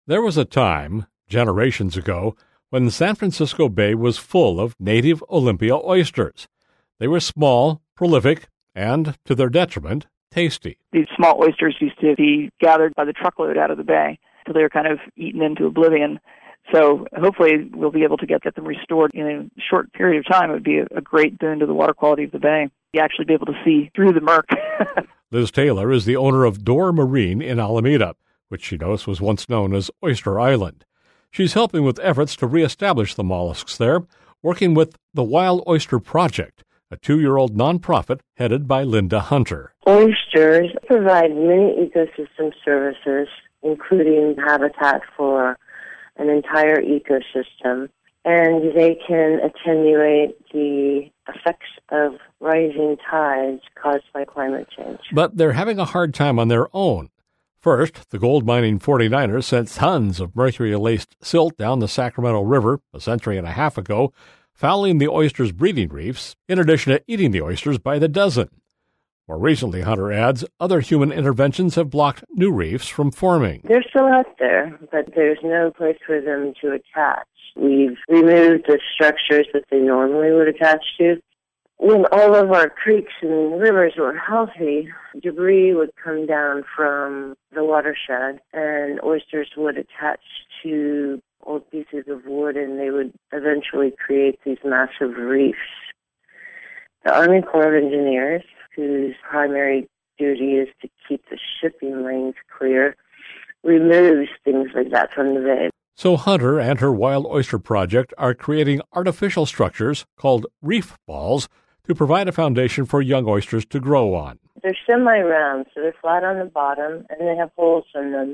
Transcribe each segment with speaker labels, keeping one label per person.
Speaker 1: There was a time, generations ago, when San Francisco Bay was full of native Olympia oysters. They were small, prolific, and, to their detriment, tasty.
Speaker 2: These small oysters used to be gathered by the truckload out of the bay until they were kind of eaten into oblivion. So hopefully we'll be able to get them restored in a short period of time. It would be a great boon to the water quality of the bay. You actually be able to see through the murk.
Speaker 1: Liz Taylor is the owner of Door Marine in Alameda, which she knows was once known as Oyster Island. She's helping with efforts to reestablish the mollusks there, working with the Wild Oyster Project, a 2-year-old nonprofit headed by Linda Hunter.
Speaker 3: Oysters provide many ecosystem services, including habitat for an entire ecosystem, and they can attenuate the effects of rising tides caused by climate change.
Speaker 1: But they're having a hard time on their own. First, the gold mining 49ers sent tons of mercury-laced silt down the Sacramento River a century and a half ago, fouling the oysters' breeding reefs, in addition to eating the oysters by the dozen. More recently, Hunter adds, other human interventions have blocked new reefs from forming.
Speaker 3: They're still out there, but there's no place for them to attach. We've removed the structures that they normally would attach to. When all of our creeks and rivers were healthy, debris would come down from the watershed, and oysters would attach to old pieces of wood, and they would eventually create these massive reefs. The Army Corps of Engineers, whose primary duty is to keep the shipping lanes clear, removes things like that from the bay.
Speaker 1: So Hunter and her Wild Oyster Project are creating artificial structures called reef balls to provide a foundation for young oysters to grow on.
Speaker 3: They're semi-round, so they're flat on the bottom, and they have holes in them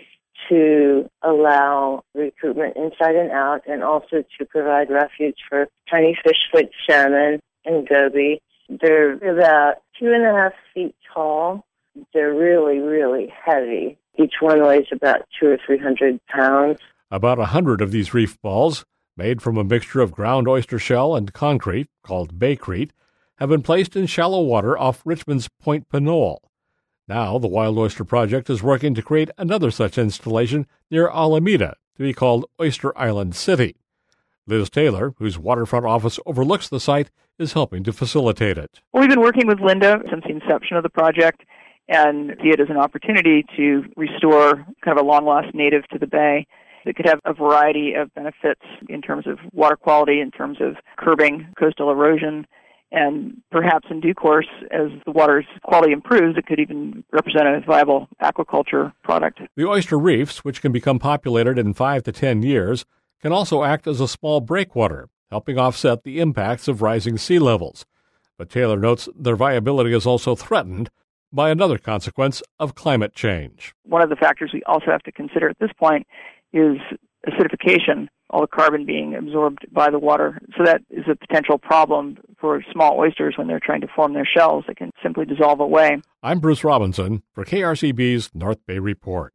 Speaker 3: to allow recruitment inside and out, and also to provide refuge for tiny fish-foot salmon and goby. They're about 2.5 feet tall. They're really, really heavy. Each one weighs about 200 or 300 pounds.
Speaker 1: About 100 of these reef balls, made from a mixture of ground oyster shell and concrete, called baycrete, have been placed in shallow water off Richmond's Point Pinole. Now, the Wild Oyster Project is working to create another such installation near Alameda to be called Oyster Island City. Liz Taylor, whose waterfront office overlooks the site, is helping to facilitate it.
Speaker 2: Well, we've been working with Linda since the inception of the project and see it as an opportunity to restore kind of a long-lost native to the bay. It could have a variety of benefits in terms of water quality, in terms of curbing coastal erosion, and perhaps in due course, as the water's quality improves, it could even represent a viable aquaculture product.
Speaker 1: The oyster reefs, which can become populated in 5 to 10 years, can also act as a small breakwater, helping offset the impacts of rising sea levels. But Taylor notes their viability is also threatened by another consequence of climate change.
Speaker 2: One of the factors we also have to consider at this point is acidification, all the carbon being absorbed by the water. So that is a potential problem for small oysters when they're trying to form their shells. They can simply dissolve away.
Speaker 1: I'm Bruce Robinson for KRCB's North Bay Report.